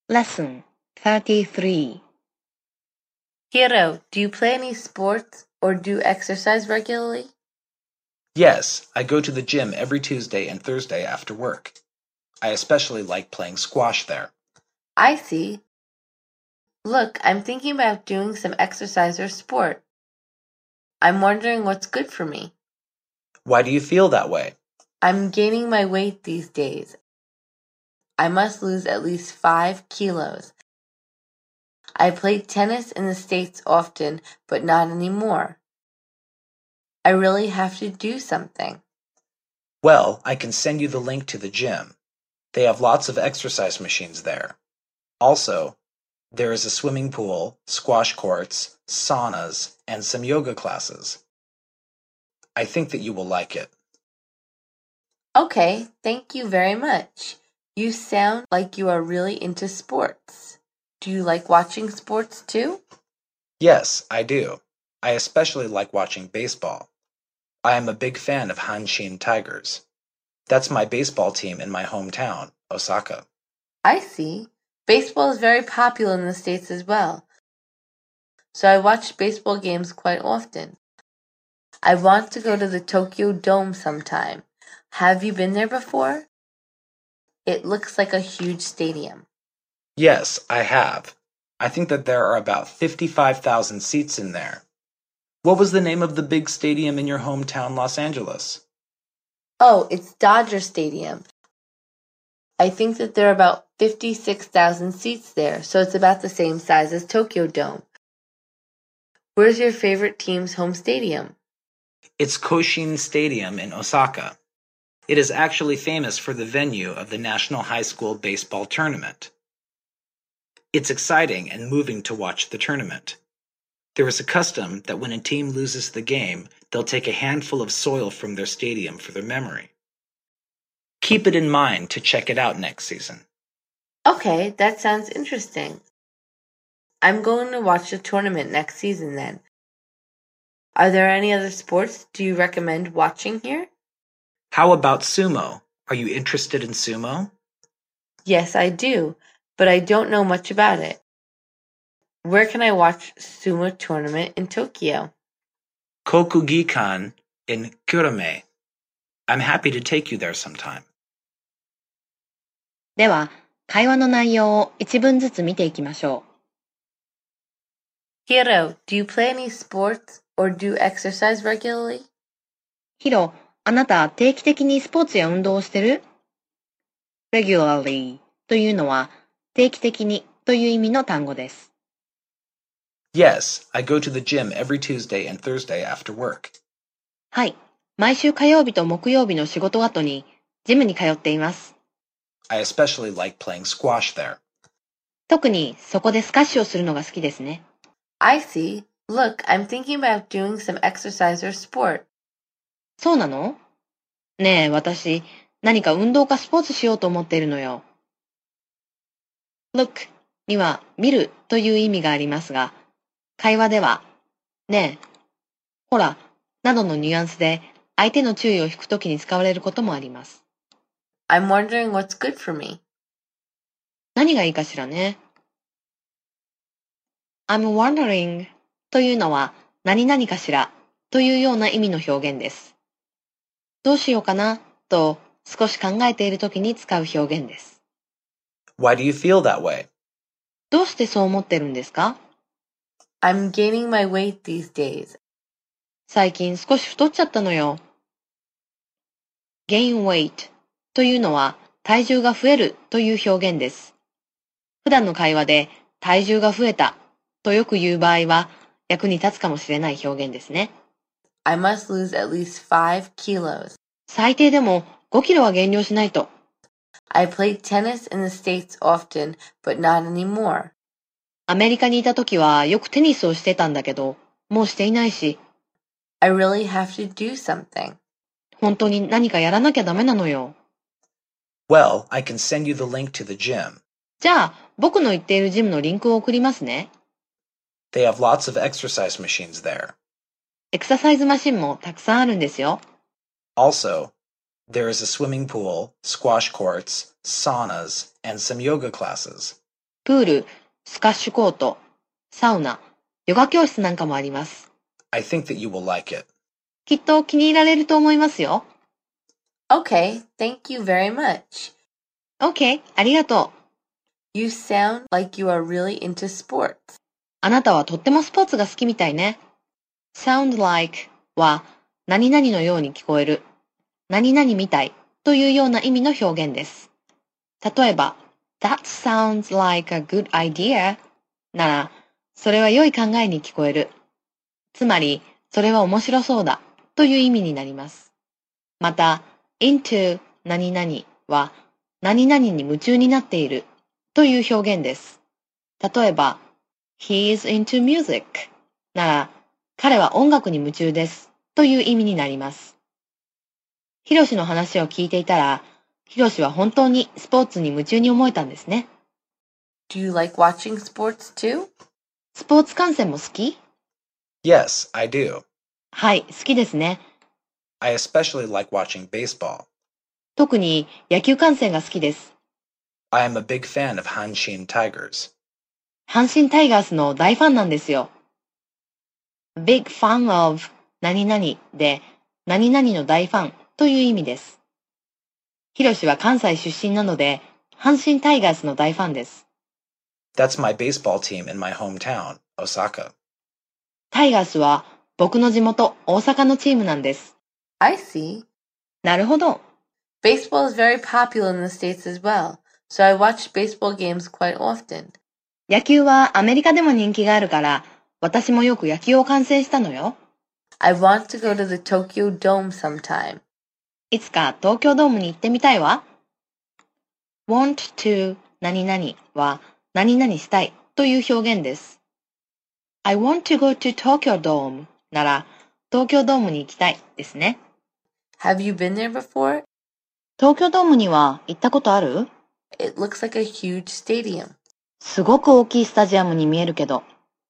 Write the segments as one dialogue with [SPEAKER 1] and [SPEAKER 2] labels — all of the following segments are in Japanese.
[SPEAKER 1] Lesson 33.
[SPEAKER 2] Hiro, do you play any sports or do exercise regularly?
[SPEAKER 3] Yes, I go to the gym every Tuesday and Thursday after work. I especially like playing squash there.
[SPEAKER 2] I see. Look, I'm thinking about doing some exercise or sport. I'm wondering what's good for me.
[SPEAKER 3] Why do you feel that way?
[SPEAKER 2] I'm gaining my weight these days. I must lose at least 5 kilos. I played tennis in the States often, but not anymore. I really have to do something.
[SPEAKER 3] Well, I can send you the link to the gym. They have lots of exercise machines there. Also, there is a swimming pool, squash courts, saunas, and some yoga classes. I think that you will like it.
[SPEAKER 2] Okay, thank you very much. You sound like you are really into sports. Do you like watching sports too?
[SPEAKER 3] Yes, I do. I especially like watching baseball. I am a big fan of Hanshin Tigers. That's my baseball team in my hometown, Osaka.
[SPEAKER 2] I see. Baseball is very popular in the States as well. So I watch baseball games quite often. I want to go to the Tokyo Dome sometime. Have you been there before? It looks like a huge stadium.
[SPEAKER 3] Yes, I have. I think that there are about 55,000 seats in there. What was the name of the big stadium in your hometown, Los Angeles?
[SPEAKER 2] Oh, it's Dodger Stadium. I think that there are about 56,000 seats there, so it's about the same size as Tokyo Dome. Where's your favorite team's home stadium?
[SPEAKER 3] It's Koshin Stadium in Osaka. It is actually famous for the venue of the National High School Baseball Tournament. It's exciting and moving to watch the tournament. There is a custom that when a team loses the game, they'll take a handful of soil from their stadium for their memory. Keep it in mind to check it out next season.
[SPEAKER 2] Okay, that sounds interesting. I'm going to watch the tournament next season then. Are there any other sports do you recommend watching here?
[SPEAKER 3] How about sumo? Are you interested in sumo?
[SPEAKER 2] Yes, I do, but I don't know much about it. Where can I watch sumo tournament in Tokyo?
[SPEAKER 3] Kokugikan in Kurame. I'm happy to take you there sometime.
[SPEAKER 1] では、会話の内容を一文ずつ見ていきましょう。
[SPEAKER 2] Hiro, do you play any sports or do exercise regularly?
[SPEAKER 1] ヒロ、あなた定期的にスポーツや運動をしてる？ regularly というのは定期的にという意味の単語です。
[SPEAKER 3] Yes, I go to the gym every Tuesday and Thursday after work.
[SPEAKER 1] はい、毎週火曜日と木曜日の仕事後にジムに通っています。
[SPEAKER 3] I especially like playing squash there.
[SPEAKER 1] 特にそこでスカッシュをするのが好きですね。
[SPEAKER 2] I see. Look, I'm thinking about doing some exercise or sport.
[SPEAKER 1] そうなの？ねえ、私、何か運動かスポーツしようと思っているのよ。Look には見るという意味がありますが、会話では、ねえ、ほら、などのニュアンスで相手の注意を引くときに使われることもあります。
[SPEAKER 2] I'm wondering what's good for me.
[SPEAKER 1] 何がいいかしらね。I'm wondering というのは何々かしらというような意味の表現です。どうしようかなと少し考えているときに使う表現です。
[SPEAKER 3] Why do you feel that way?
[SPEAKER 1] どうしてそう思ってるんですか？
[SPEAKER 2] I'm gaining my weight these days.
[SPEAKER 1] 最近少し太っちゃったのよ。gain weight というのは体重が増えるという表現です。普段の会話で体重が増えたとよく言う場合は役に立つかもしれない表現ですね。
[SPEAKER 2] I must lose at least 5 kilos.
[SPEAKER 1] 最低でも5キロは減量しないと。
[SPEAKER 2] I played tennis in the States often, but not anymore.
[SPEAKER 1] アメリカにいた時はよくテニスをしてたんだけど、もうしていないし。
[SPEAKER 2] I really have to do something.
[SPEAKER 1] 本当に何かやらなきゃダメなのよ。
[SPEAKER 3] Well, I can send you the link to the gym.
[SPEAKER 1] じゃあ、僕の行っているジムのリンクを送りますね。
[SPEAKER 3] They have lots of exercise machines there.
[SPEAKER 1] エクササイズマシンもたくさんあるんですよ。
[SPEAKER 3] Also, there is a swimming pool, squash courts, saunas, and some yoga classes.
[SPEAKER 1] プール、スカッシュコート、サウナ、ヨガ教室なんかもあります。
[SPEAKER 3] I think that you will like it.
[SPEAKER 1] きっと気に入られると思いますよ。
[SPEAKER 2] Okay, thank you very much.
[SPEAKER 1] OK、ありがとう。
[SPEAKER 2] You sound like you are really into sports.
[SPEAKER 1] あなたはとってもスポーツが好きみたいね。sound like は何々のように聞こえる、何々みたいというような意味の表現です。例えば、That sounds like a good idea なら、それは良い考えに聞こえる。つまり、それは面白そうだという意味になります。また、into 何々は何々に夢中になっているという表現です。例えば、He is into music なら、彼は音楽に夢中ですという意味になります。ヒロシの話を聞いていたら、ヒロシは本当にスポーツに夢中に思えたんですね。
[SPEAKER 2] Do you like watching sports too?
[SPEAKER 1] スポーツ観戦も好き？
[SPEAKER 3] Yes, I do.
[SPEAKER 1] はい、好きですね。
[SPEAKER 3] I especially like watching baseball.
[SPEAKER 1] 特に野球観戦が好きです。
[SPEAKER 3] I am a big fan of Hanshin Tigers.
[SPEAKER 1] 阪神タイガースの大ファンなんですよ。big fan of 何々で何々の大ファンという意味です。ヒロシは関西出身なので、阪神タイガースの大ファンです。
[SPEAKER 3] That's my baseball team in my hometown, Osaka.
[SPEAKER 1] タイガースは僕の地元大阪のチームなんです。
[SPEAKER 2] I see.
[SPEAKER 1] なるほど。
[SPEAKER 2] Baseball is very popular in the States as well, so I watch baseball games quite often.
[SPEAKER 1] 野球はアメリカでも人気があるから、私もよく野球を観戦したのよ。
[SPEAKER 2] I want to go to the Tokyo Dome sometime.
[SPEAKER 1] いつか東京ドームに行ってみたいわ。want to 何々は何々したいという表現です。I want to go to Tokyo Dome なら東京ドームに行きたいですね。
[SPEAKER 2] Have you been there before?
[SPEAKER 1] 東京ドームには行ったことある？
[SPEAKER 2] It looks like a huge stadium.
[SPEAKER 1] すごく大きいスタジアムに見えるけど。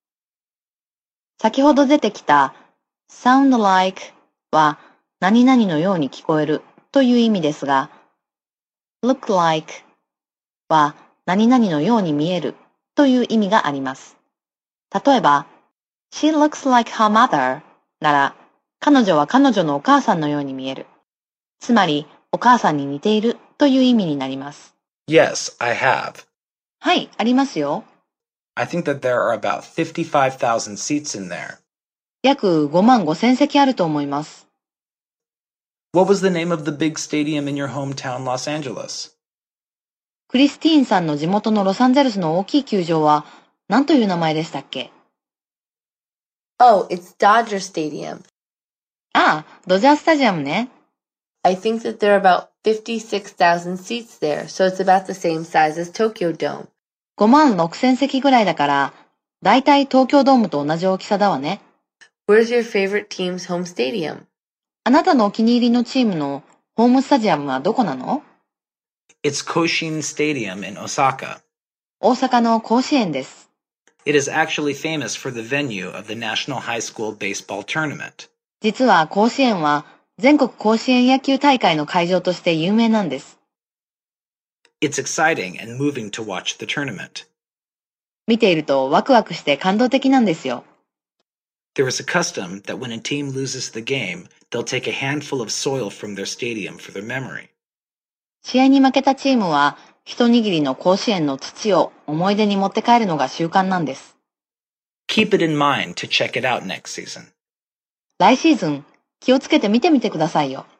[SPEAKER 1] 先ほど出てきた sound like は何々のように聞こえるという意味ですが、look like は何々のように見えるという意味があります。例えば、She looks like her mother なら、彼女は彼女のお母さんのように見える。つまり、お母さんに似ているという意味になります。
[SPEAKER 3] Yes, I have.
[SPEAKER 1] はい、ありますよ。
[SPEAKER 3] I think that there are about 55,000 seats in there.
[SPEAKER 1] 約5万5千席あると思います。
[SPEAKER 3] What was the name of the big stadium in your hometown, Los Angeles?
[SPEAKER 1] クリスティーンさんの地元のロサンゼルスの大きい球場は何という名前でしたっけ？
[SPEAKER 2] Oh, it's Dodger Stadium.
[SPEAKER 1] ああ、ドジャースタジアムね。
[SPEAKER 2] I think that there are about 56,000 seats there, so it's about the same size as Tokyo Dome.
[SPEAKER 1] 5万6千席ぐらいだから、だいたい東京ドームと同じ大きさだわね。
[SPEAKER 2] Where's your favorite team's home stadium?
[SPEAKER 1] あなたのお気に入りのチームのホームスタジアムはどこなの？
[SPEAKER 3] It's Koshin Stadium in Osaka.
[SPEAKER 1] 大阪の甲子園です。
[SPEAKER 3] It is actually famous for the venue of the National High School Baseball Tournament.
[SPEAKER 1] 実は甲子園は全国甲子園野球大会の会場として有名なんです。
[SPEAKER 3] It's exciting and moving to watch the tournament.
[SPEAKER 1] 見ているとワクワクして感動的なんですよ。
[SPEAKER 3] There is a custom that when a team loses the game, they'll take a handful of soil from their stadium for their memory.
[SPEAKER 1] 試合に負けたチームは一握りの甲子園の土を思い出に持って帰るのが習慣なんです。
[SPEAKER 3] Keep it in mind to check it out next season.
[SPEAKER 1] 来シーズン気をつけて見てみてくださいよ。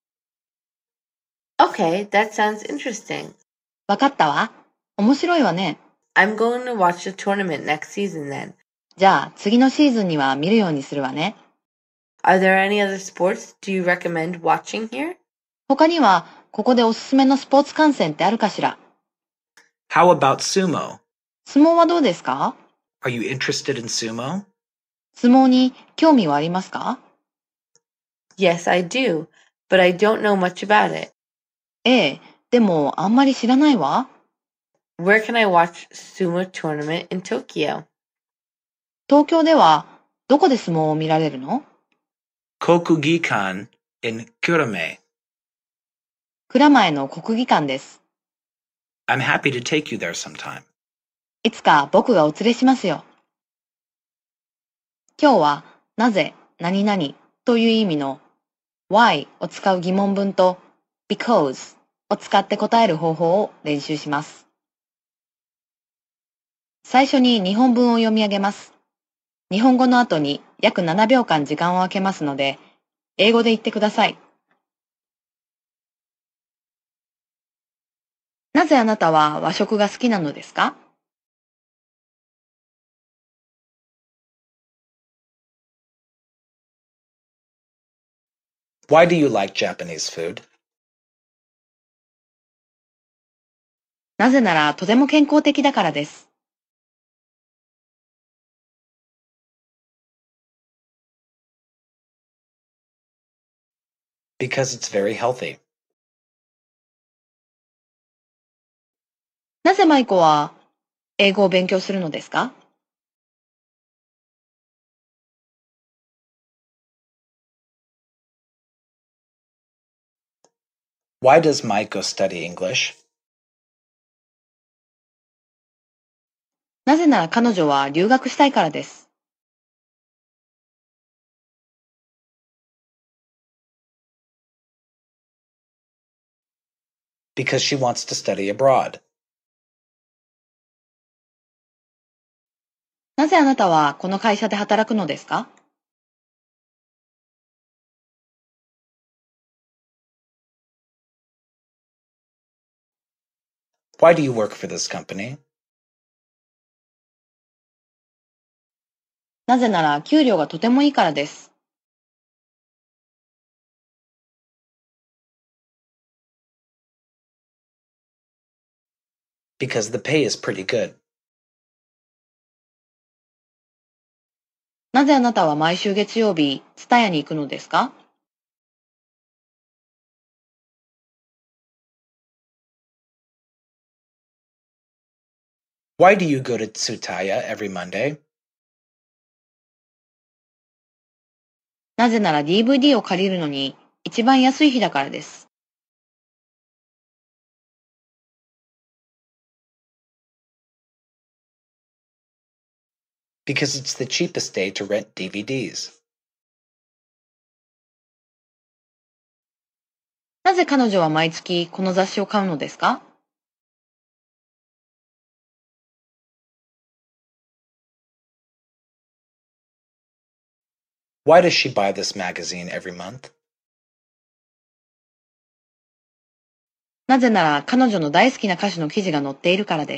[SPEAKER 2] Okay, that sounds interesting.
[SPEAKER 1] わかったわ。面白いわね。
[SPEAKER 2] I'm going to watch the tournament next season then.
[SPEAKER 1] じゃあ次のシーズンには見るようにするわね。
[SPEAKER 2] Are there any other sports do you recommend watching here?
[SPEAKER 1] 他にはここでおすすめのスポーツ観戦ってあるかしら？
[SPEAKER 3] How about sumo?
[SPEAKER 1] 相撲はどうですか？
[SPEAKER 3] Are you interested in sumo?
[SPEAKER 1] 相撲に興味はありますか？
[SPEAKER 2] Yes, I do, but I don't know much about it.
[SPEAKER 1] ええ、でもあんまり知らないわ。
[SPEAKER 2] Where can I watch sumo tournament in Tokyo?
[SPEAKER 1] 東京ではどこで相撲を見られるの？
[SPEAKER 3] Kokugikan in Kurame.
[SPEAKER 1] 蔵前の国技館です。
[SPEAKER 3] I'm happy to take you there sometime.
[SPEAKER 1] いつか僕がお連れしますよ。今日はなぜ、何々という意味の why を使う疑問文と because を使って答える方法を練習します。最初に日本文を読み上げます。日本語の後に約7秒間時間を空けますので、英語で言ってください。なぜあなたは和食が好きなのですか？
[SPEAKER 3] Why do you like Japanese food?
[SPEAKER 1] なぜならとても健康的だからです。
[SPEAKER 3] Because it's very healthy.
[SPEAKER 1] なぜマイコは英語を勉強するのですか？
[SPEAKER 3] Why does Maiko study English?
[SPEAKER 1] なぜなら彼女は留学したいからです。
[SPEAKER 3] Because she wants to study abroad.
[SPEAKER 1] なぜあなたはこの会社で働くのですか？
[SPEAKER 3] Why do you work for this company?
[SPEAKER 1] なぜなら給料がとてもいいからです。
[SPEAKER 3] Because the pay is pretty good.
[SPEAKER 1] なぜあなたは毎週月曜日、ツタヤに行くのですか？
[SPEAKER 3] Why do you go to Tsutaya every Monday?
[SPEAKER 1] なぜなら DVD を借りるのに一番安い日だからです。
[SPEAKER 3] Because it's the cheapest day to rent DVDs.
[SPEAKER 1] なぜ彼女は毎月この雑誌を買うのですか？
[SPEAKER 3] Why does she buy this magazine every month?
[SPEAKER 1] なぜなら彼女の大好きな歌手の記事が載っているからです。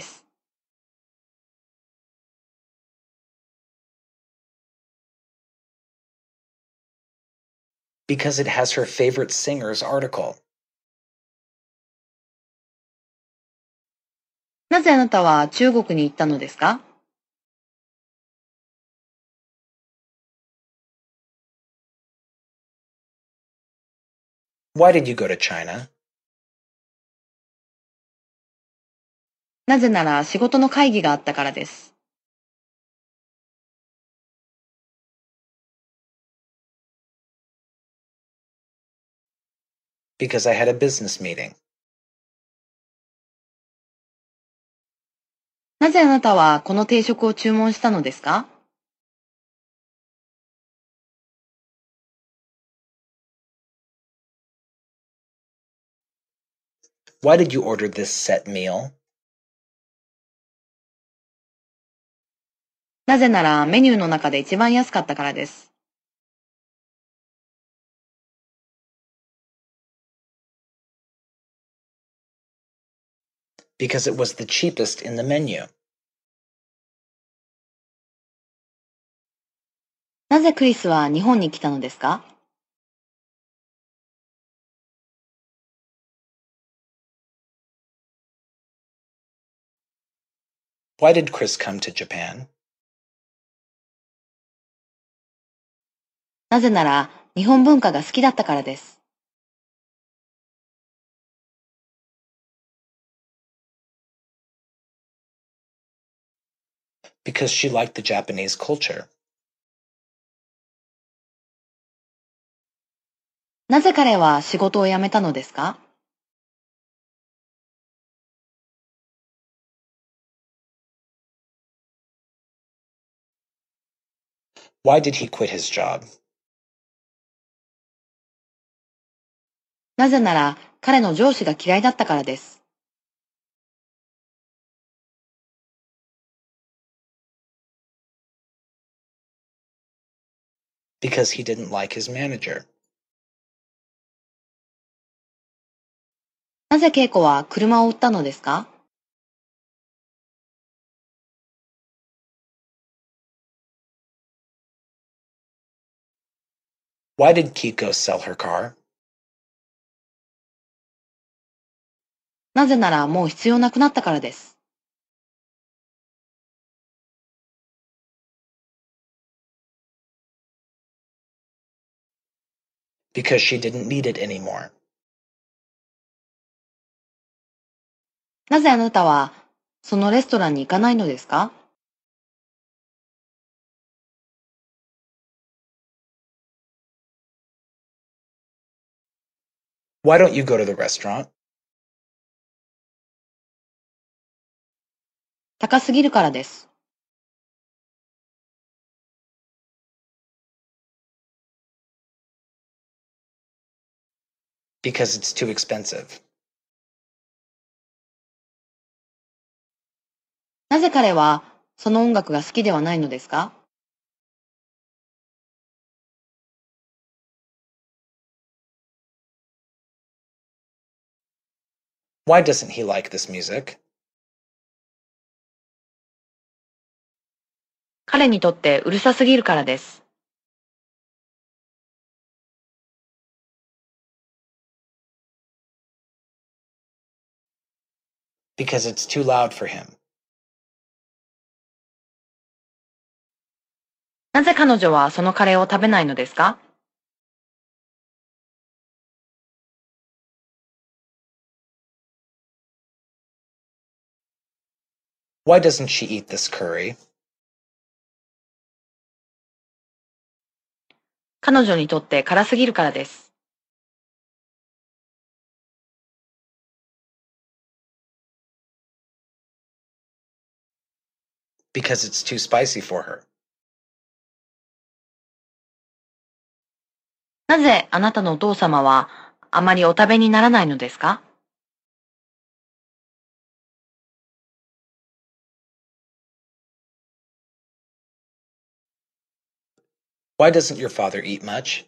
[SPEAKER 3] Because it has her favorite singer's article.
[SPEAKER 1] なぜあなたは中国に行ったのですか？
[SPEAKER 3] Why did you go to China?
[SPEAKER 1] なぜなら仕事の会議があったからです。
[SPEAKER 3] Because I had a business meeting.
[SPEAKER 1] なぜあなたはこの定食を注文したのですか？
[SPEAKER 3] Why did you order this set meal?
[SPEAKER 1] なぜならメニューの中で一番安かったからです。
[SPEAKER 3] Because it was the cheapest in the menu.
[SPEAKER 1] なぜクリスは日本に来たのですか？
[SPEAKER 3] Why did Chris come to Japan?
[SPEAKER 1] なぜなら日本文化が好きだったからです。
[SPEAKER 3] Because she liked the Japanese culture.
[SPEAKER 1] なぜ彼は仕事を辞めたのですか？
[SPEAKER 3] Why did he quit his job?
[SPEAKER 1] なぜなら彼の上司が嫌いだったからです。
[SPEAKER 3] Because he didn't like his manager.
[SPEAKER 1] なぜ恵子は車を売ったのですか？
[SPEAKER 3] Why did Kiko sell her car?
[SPEAKER 1] なぜならもう必要なくなったからです。
[SPEAKER 3] Because she didn't need it anymore.
[SPEAKER 1] なぜあなたはそのレストランに行かないのですか？
[SPEAKER 3] Why don't you go to the restaurant?
[SPEAKER 1] 高すぎるからです。
[SPEAKER 3] Because it's too expensive.
[SPEAKER 1] なぜ彼はその音楽が好きではないのですか？
[SPEAKER 3] Why doesn't he like this music?
[SPEAKER 1] 彼にとってうるさすぎるからです。
[SPEAKER 3] Because it's too loud for him.
[SPEAKER 1] なぜ彼女はそのカレーを食べないのですか？
[SPEAKER 3] Why doesn't she eat this curry?
[SPEAKER 1] 彼女にとって辛すぎるからです。
[SPEAKER 3] Because it's too spicy for her.
[SPEAKER 1] なぜあなたのお父様はあまりお食べにならないのですか？
[SPEAKER 3] Why doesn't your father eat much?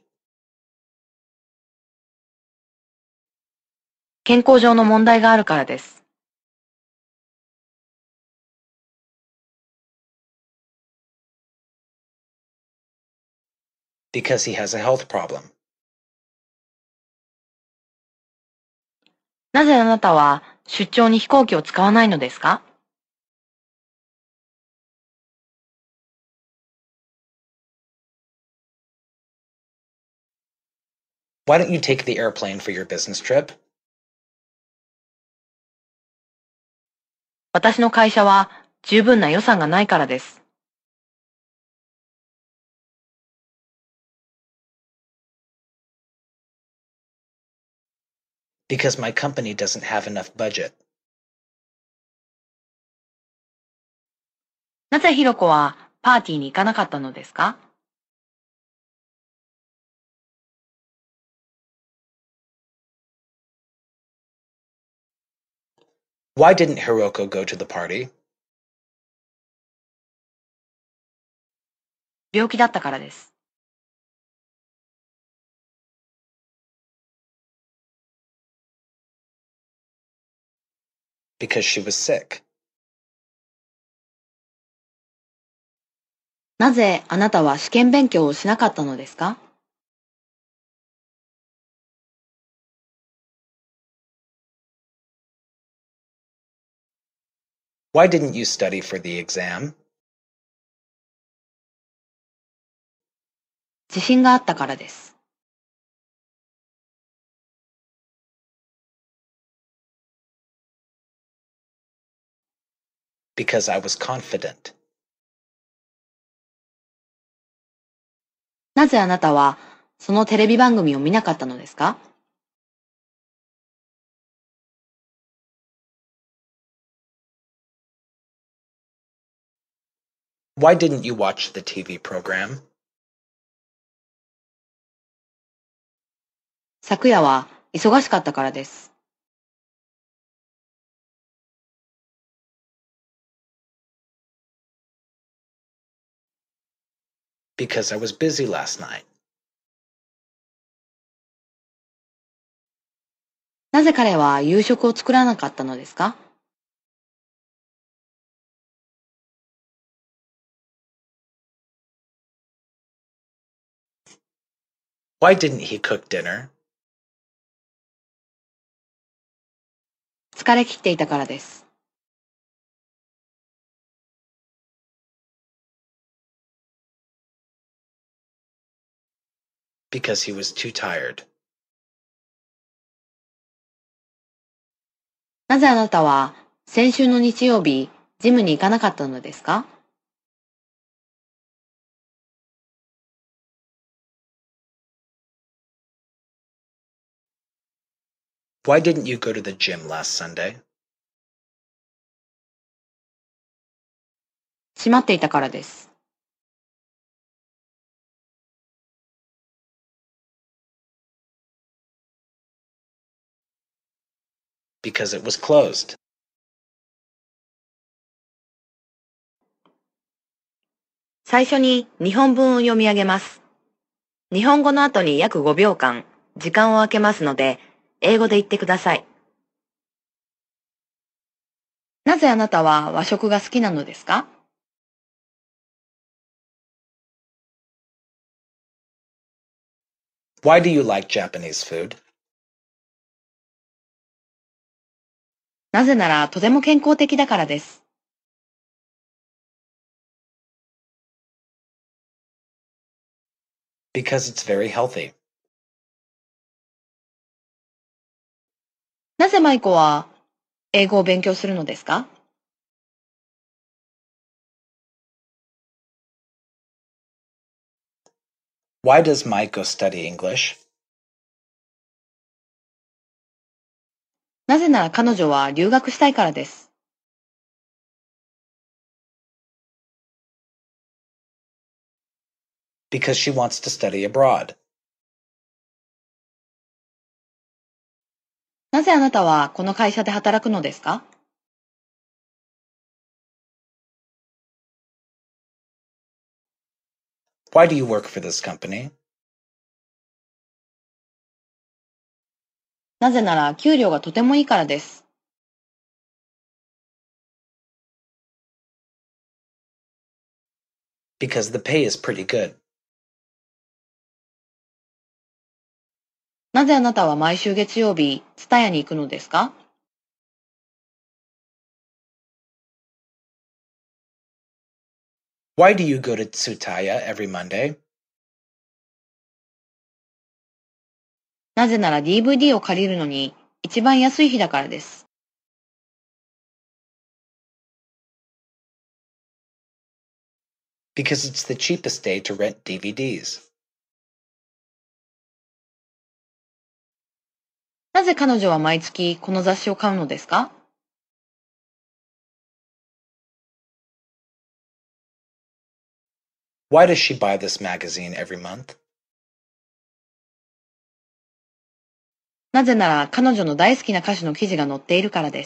[SPEAKER 1] 健康上の問題があるからです。
[SPEAKER 3] Because he has a health problem.
[SPEAKER 1] なぜあなたは出張に飛行機を使わないのですか？
[SPEAKER 3] Why don't you take the airplane for your business trip?
[SPEAKER 1] 私の会社は十分な予算がないからです。
[SPEAKER 3] Because my company doesn't have enough budget.
[SPEAKER 1] なぜひろこはパーティーに行かなかったのですか？
[SPEAKER 3] Why didn't Hiroko go to the party?
[SPEAKER 1] 病気だったからです。
[SPEAKER 3] Because she was sick.
[SPEAKER 1] なぜあなたは試験勉強をしなかったのですか？
[SPEAKER 3] Why didn't you study for the exam?
[SPEAKER 1] 自信があったからです。
[SPEAKER 3] Because I was confident.
[SPEAKER 1] なぜあなたはそのテレビ番組を見なかったのですか？
[SPEAKER 3] Why didn't you watch the TV program?
[SPEAKER 1] 昨夜は忙しかったからです。
[SPEAKER 3] Because I was busy last night.
[SPEAKER 1] なぜ彼は夕食を作らなかったのですか？
[SPEAKER 3] Why didn't he cook dinner?
[SPEAKER 1] 疲れ切っていたからです。
[SPEAKER 3] Because he was too tired.
[SPEAKER 1] なぜあなたは先週の日曜日、ジムに行かなかったのですか？
[SPEAKER 3] Why didn't you go to the gym last Sunday?
[SPEAKER 1] 閉まっていたからです。
[SPEAKER 3] Because it was closed.
[SPEAKER 1] 最初に日本文を読み上げます。日本語の後に約5秒間、時間を空けますので、英語で言ってください。なぜあなたは和食が好きなのですか？
[SPEAKER 3] Why do you like Japanese food?
[SPEAKER 1] なぜならとても健康的だからです。
[SPEAKER 3] Because it's very healthy.
[SPEAKER 1] なぜマイコは英語を勉強するのですか？
[SPEAKER 3] Why does Maiko study English?
[SPEAKER 1] なぜなら彼女は留学したいからです。
[SPEAKER 3] Because she wants to study abroad.
[SPEAKER 1] なぜあなたはこの会社で働くのですか？
[SPEAKER 3] Why do you work for this company?
[SPEAKER 1] なぜなら給料がとてもいいからです。
[SPEAKER 3] Because the pay is pretty good.
[SPEAKER 1] なぜあなたは毎週月曜日、ツタヤに行くのですか？
[SPEAKER 3] Why do you go to Tsutaya every Monday?
[SPEAKER 1] なぜなら DVD を借りるのに一番安い日だからです。
[SPEAKER 3] Because it's the cheapest day to rent DVDs.
[SPEAKER 1] なぜ彼女は毎月この雑誌を買うのですか？
[SPEAKER 3] Why does she buy this magazine every month?
[SPEAKER 1] なぜなら彼女の大好きな歌手の記事が載っているからです。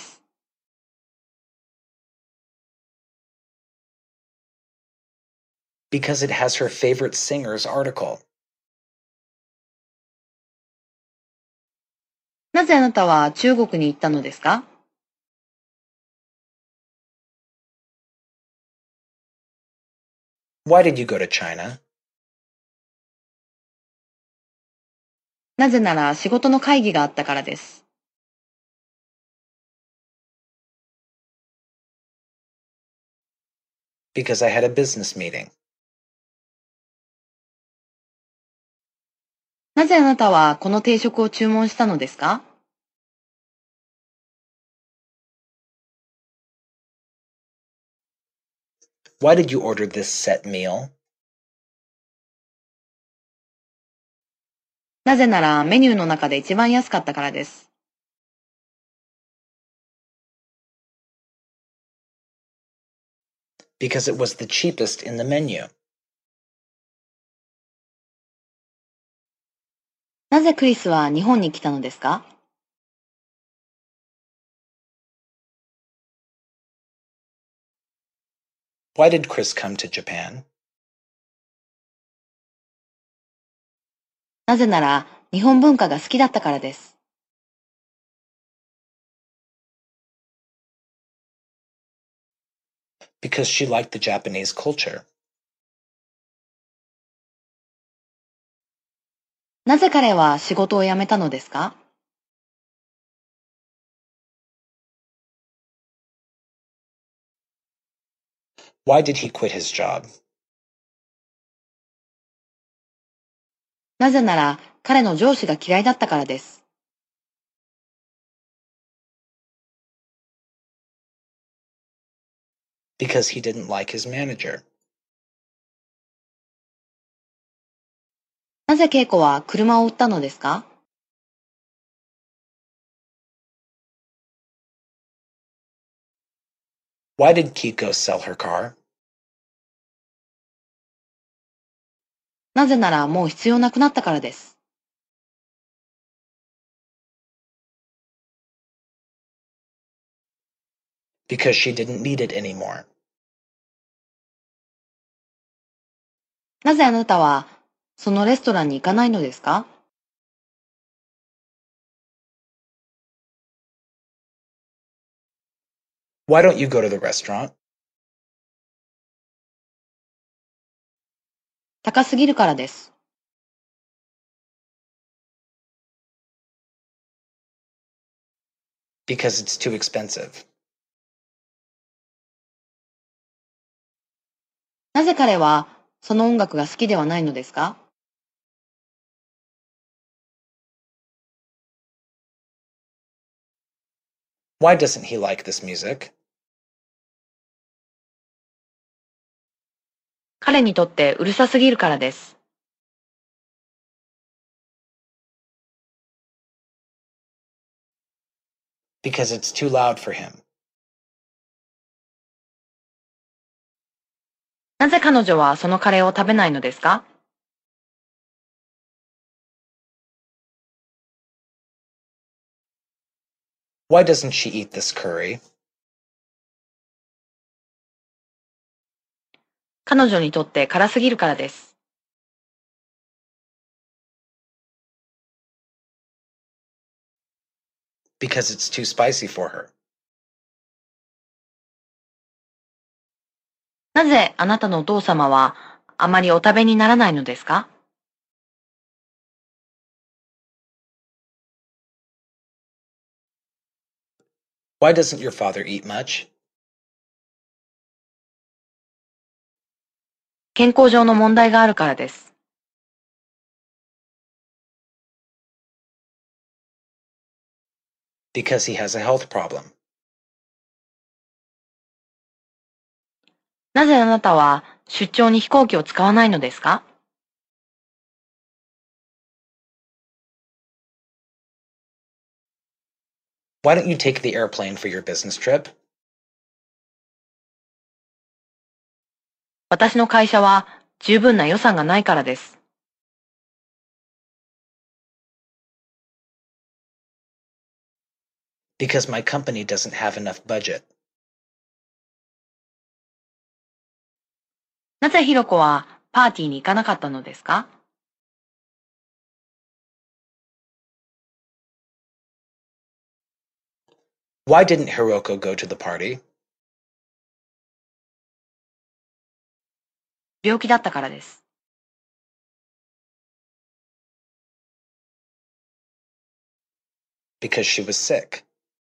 [SPEAKER 3] Because it has her favorite singer's article.
[SPEAKER 1] なぜあなたは中国に行ったのですか？
[SPEAKER 3] Why did you go to China?
[SPEAKER 1] なぜなら仕事の会議があったからです。
[SPEAKER 3] Because I had a business meeting.
[SPEAKER 1] なぜあなたはこの定食を注文したのですか？
[SPEAKER 3] Why did you order this set meal?
[SPEAKER 1] なぜならメニューの中で一番安かったからです。
[SPEAKER 3] Because it was the cheapest in the menu.
[SPEAKER 1] なぜクリスは日本に来たのですか？
[SPEAKER 3] Why did Chris come to Japan?
[SPEAKER 1] なぜなら日本文化が好きだったからです。
[SPEAKER 3] Because she liked the Japanese culture.
[SPEAKER 1] なぜ彼は仕事を辞めたのですか？
[SPEAKER 3] Why did he quit his job?
[SPEAKER 1] なぜなら彼の上司が嫌いだったからです。
[SPEAKER 3] Because he didn't like his manager.
[SPEAKER 1] なぜ恵子は車を売ったのですか？
[SPEAKER 3] Why did Kiko sell her car?
[SPEAKER 1] なぜならもう必要なくなったからです。
[SPEAKER 3] Because she didn't need it anymore.
[SPEAKER 1] なぜあなたはそのレストランに行かないのですか？
[SPEAKER 3] Why don't you go to the restaurant?
[SPEAKER 1] 高すぎるからです。
[SPEAKER 3] Because it's too expensive.
[SPEAKER 1] なぜ彼はその音楽が好きではないのですか？
[SPEAKER 3] Why doesn't he like this music?
[SPEAKER 1] 彼にとってうるさすぎるからです。
[SPEAKER 3] Because it's too loud for him.
[SPEAKER 1] なぜ彼女はそのカレーを食べないのですか？
[SPEAKER 3] Why doesn't she eat this curry?
[SPEAKER 1] 彼女にとって辛すぎるからです。
[SPEAKER 3] Because it's too spicy for her.
[SPEAKER 1] なぜあなたのお父様はあまりお食べにならないのですか？
[SPEAKER 3] Why doesn't your father eat much?
[SPEAKER 1] 健康上の問題があるからです。
[SPEAKER 3] Because he has a health problem.
[SPEAKER 1] なぜあなたは出張に飛行機を使わないのですか？
[SPEAKER 3] Why don't you take the airplane for your business trip?
[SPEAKER 1] 私の会社は十分な予算がないからです。
[SPEAKER 3] Because my company doesn't have enough budget.
[SPEAKER 1] なぜひろこはパーティーに行かなかったのですか？
[SPEAKER 3] Why didn't Hiroko go to the party?
[SPEAKER 1] 病気だったからです。
[SPEAKER 3] Because she was sick.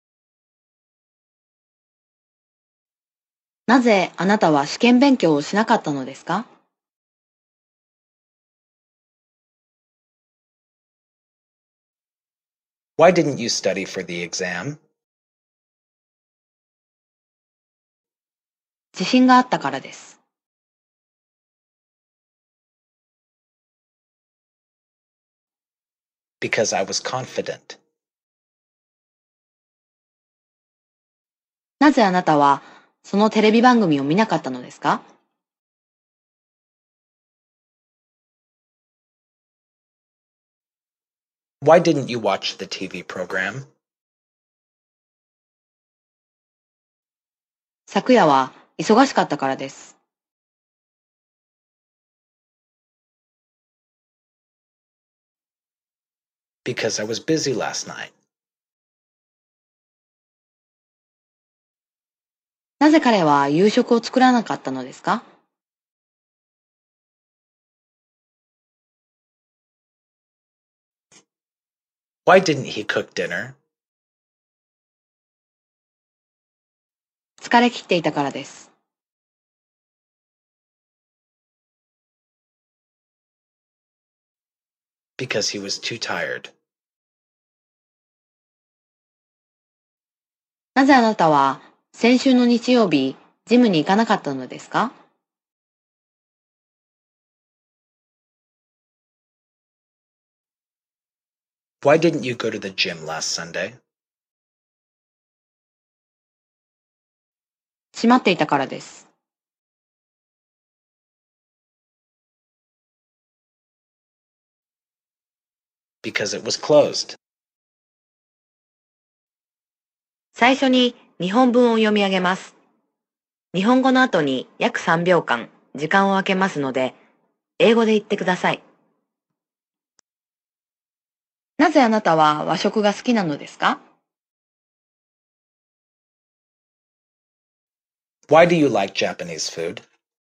[SPEAKER 1] なぜあなたは試験勉強をしなかったのですか？
[SPEAKER 3] Why didn't you study for the exam?
[SPEAKER 1] 自信があったからです。
[SPEAKER 3] Because I was confident.
[SPEAKER 1] なぜあなたはそのテレビ番組を見なかったのですか？
[SPEAKER 3] Why didn't you watch the TV program?
[SPEAKER 1] 昨夜は忙しかったからです。
[SPEAKER 3] Because I was busy last night.
[SPEAKER 1] なぜ彼は夕食を作らなかったのですか？
[SPEAKER 3] Why didn't he cook dinner?
[SPEAKER 1] 疲れ切っていたからです。
[SPEAKER 3] Because he was too tired.
[SPEAKER 1] なぜあなたは先週の日曜日、ジムに行かなかったのですか？
[SPEAKER 3] Why didn't you go to the gym last Sunday?
[SPEAKER 1] 閉まっていたからです。
[SPEAKER 3] Because it was closed.
[SPEAKER 1] 最初に日本文を読み上げます。日本語の後に約3秒間時間を空けますので、英語で言ってください。なぜあなたは和食が好きなのですか？
[SPEAKER 3] Why do you like Japanese food?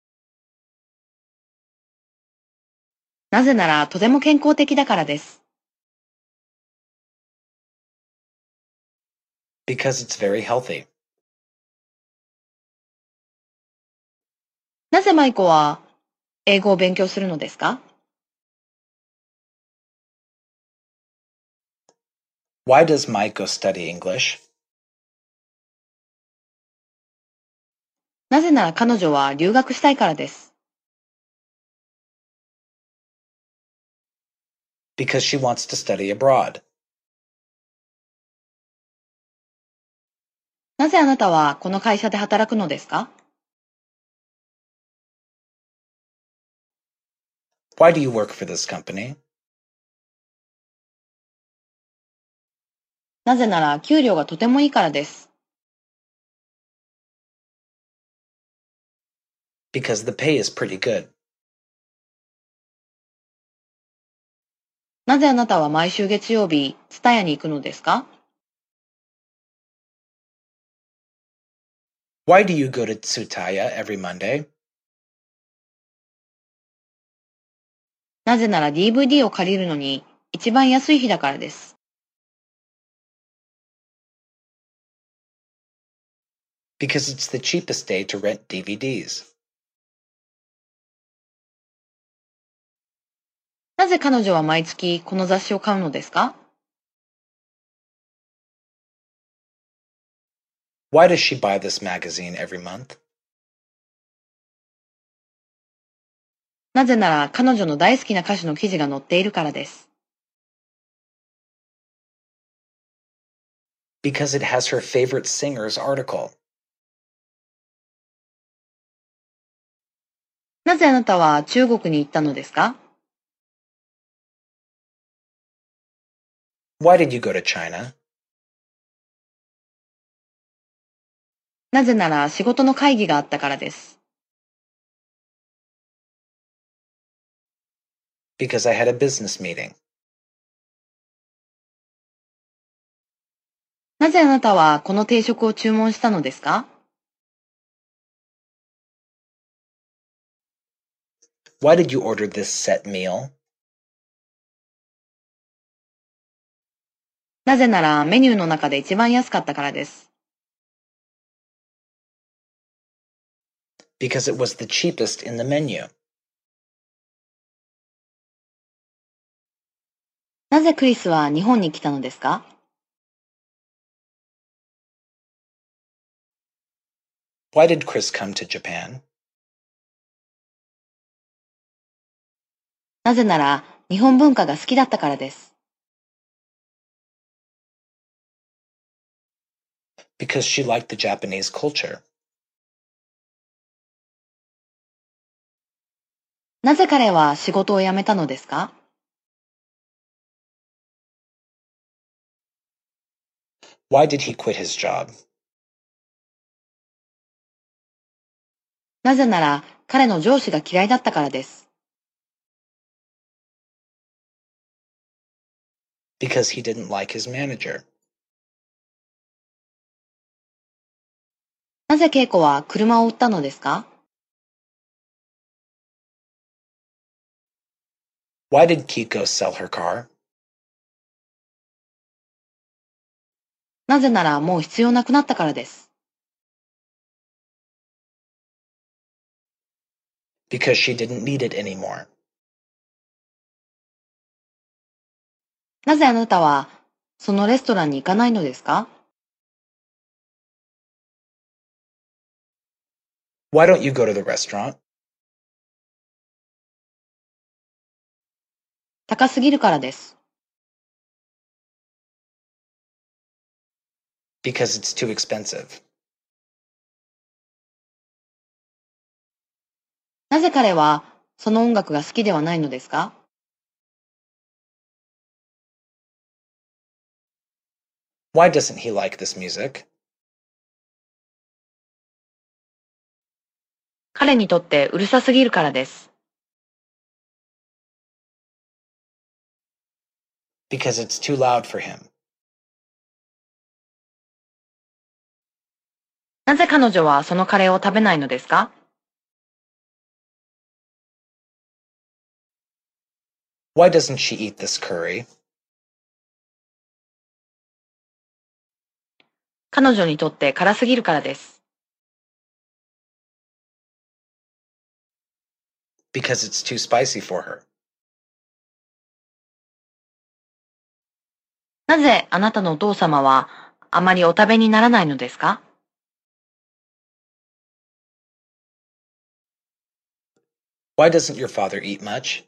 [SPEAKER 1] なぜならとても健康的だからです。
[SPEAKER 3] Because it's very healthy.
[SPEAKER 1] なぜマイコは英語を勉強するのですか？
[SPEAKER 3] Why does Maiko study English?
[SPEAKER 1] なぜなら彼女は留学したいからです。
[SPEAKER 3] Because she wants to study abroad.
[SPEAKER 1] なぜあなたはこの会社で働くのですか？
[SPEAKER 3] Why do you work for this company?
[SPEAKER 1] なぜなら給料がとてもいいからです。
[SPEAKER 3] Because the pay is pretty good.
[SPEAKER 1] なぜあなたは毎週月曜日、ツタヤに行くのですか？
[SPEAKER 3] Why do you go to Tsutaya every Monday?
[SPEAKER 1] なぜなら DVD を借りるのに一番安い日だからです。
[SPEAKER 3] Because it's the cheapest day to rent DVDs.
[SPEAKER 1] なぜ彼女は毎月この雑誌を買うのですか？
[SPEAKER 3] Why does she buy this magazine every month?
[SPEAKER 1] なぜなら彼女の大好きな歌手の記事が載っているからです。
[SPEAKER 3] Because it has her favorite singer's article.
[SPEAKER 1] なぜあなたは中国に行ったのですか？
[SPEAKER 3] Why did you go to China?
[SPEAKER 1] なぜなら仕事の会議があったからです。
[SPEAKER 3] Because I had a business meeting.
[SPEAKER 1] なぜあなたはこの定食を注文したのですか？
[SPEAKER 3] Why did you order this set meal?
[SPEAKER 1] なぜならメニューの中で一番安かったからです。
[SPEAKER 3] Because it was the cheapest in the menu.
[SPEAKER 1] なぜクリスは日本に来たのですか？
[SPEAKER 3] Why did Chris come to Japan?
[SPEAKER 1] なぜなら日本文化が好きだったからです。
[SPEAKER 3] Because she liked the Japanese culture.
[SPEAKER 1] なぜ彼は仕事を辞めたのですか？
[SPEAKER 3] Why did he quit his job?
[SPEAKER 1] なぜなら彼の上司が嫌いだったからです。
[SPEAKER 3] Because he didn't like his manager.
[SPEAKER 1] なぜ恵子は車を売ったのですか？
[SPEAKER 3] Why did Kiko sell her car?
[SPEAKER 1] なぜならもう必要なくなったからです。
[SPEAKER 3] Because she didn't need it anymore.
[SPEAKER 1] なぜあなたはそのレストランに行かないのですか？
[SPEAKER 3] Why don't you go to the restaurant?
[SPEAKER 1] 高すぎるからです。
[SPEAKER 3] Because it's too expensive.
[SPEAKER 1] なぜ彼はその音楽が好きではないのですか？
[SPEAKER 3] Why doesn't he like this music?
[SPEAKER 1] 彼にとってうるさすぎるからです。
[SPEAKER 3] Because it's too loud for him.
[SPEAKER 1] なぜ彼女はそのカレーを食べないのですか？
[SPEAKER 3] Why doesn't she eat this curry?
[SPEAKER 1] 彼女にとって辛すぎるからです。
[SPEAKER 3] Because it's too spicy for her.
[SPEAKER 1] なぜあなたのお父様はあまりお食べにならないのですか？
[SPEAKER 3] Why doesn't your father eat much?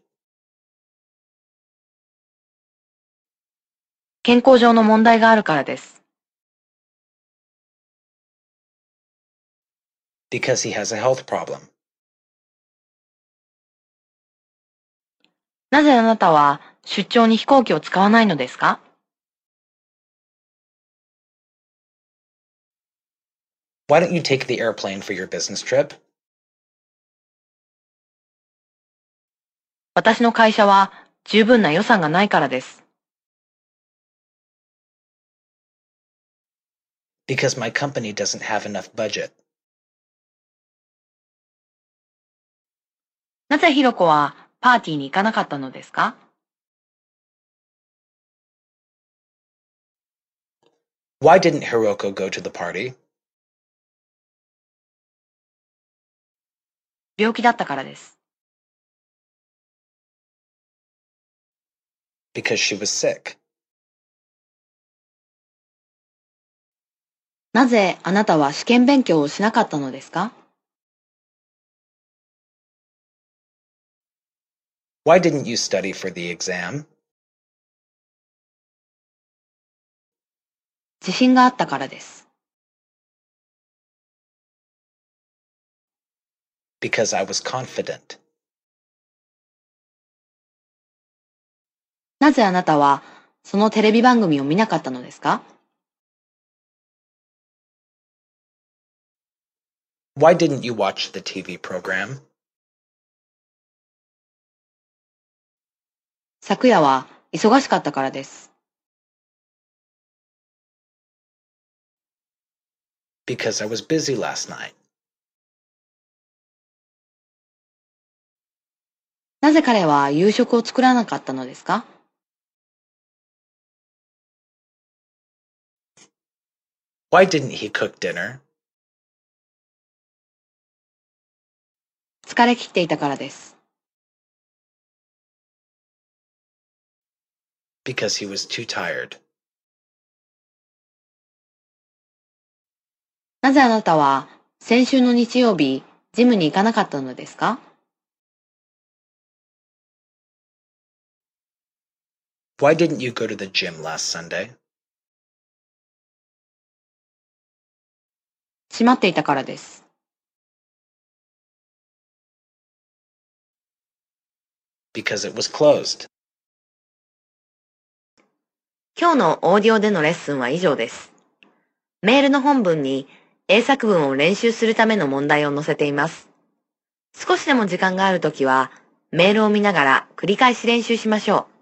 [SPEAKER 1] 健康上の問題があるからです。
[SPEAKER 3] Because he has a health problem.
[SPEAKER 1] なぜあなたは出張に飛行機を使わないのですか？
[SPEAKER 3] Why don't you take the airplane for your business trip?
[SPEAKER 1] 私の会社は十分な予算がないからです。
[SPEAKER 3] Because my company doesn't have enough budget.
[SPEAKER 1] なぜひろこはパーティーに行かなかったのですか？
[SPEAKER 3] Why didn't Hiroko go to the party?
[SPEAKER 1] 病気だったからです。
[SPEAKER 3] Because she was sick.
[SPEAKER 1] なぜあなたは試験勉強をしなかったのですか？
[SPEAKER 3] Why didn't you study for the exam?
[SPEAKER 1] 自信があったからです。
[SPEAKER 3] Because I was confident.
[SPEAKER 1] なぜあなたはそのテレビ番組を見なかったのですか？
[SPEAKER 3] Why didn't you watch the TV program?
[SPEAKER 1] 昨夜は忙しかったからです。
[SPEAKER 3] Because I was busy last night.
[SPEAKER 1] なぜ彼は夕食を作らなかったのですか？
[SPEAKER 3] Why didn't he cook dinner?
[SPEAKER 1] 疲れ切っていたからです。
[SPEAKER 3] Because he was too tired.
[SPEAKER 1] なぜあなたは先週の日曜日、ジムに行かなかったのですか？
[SPEAKER 3] Why didn't you go to the gym last Sunday?
[SPEAKER 1] 閉まっていたからです。
[SPEAKER 3] Because it was closed.
[SPEAKER 1] 今日のオーディオでのレッスンは以上です。 メールの本文に英作文を練習するための問題を載せています。少しでも時間があるときは、メールを見ながら繰り返し練習しましょう。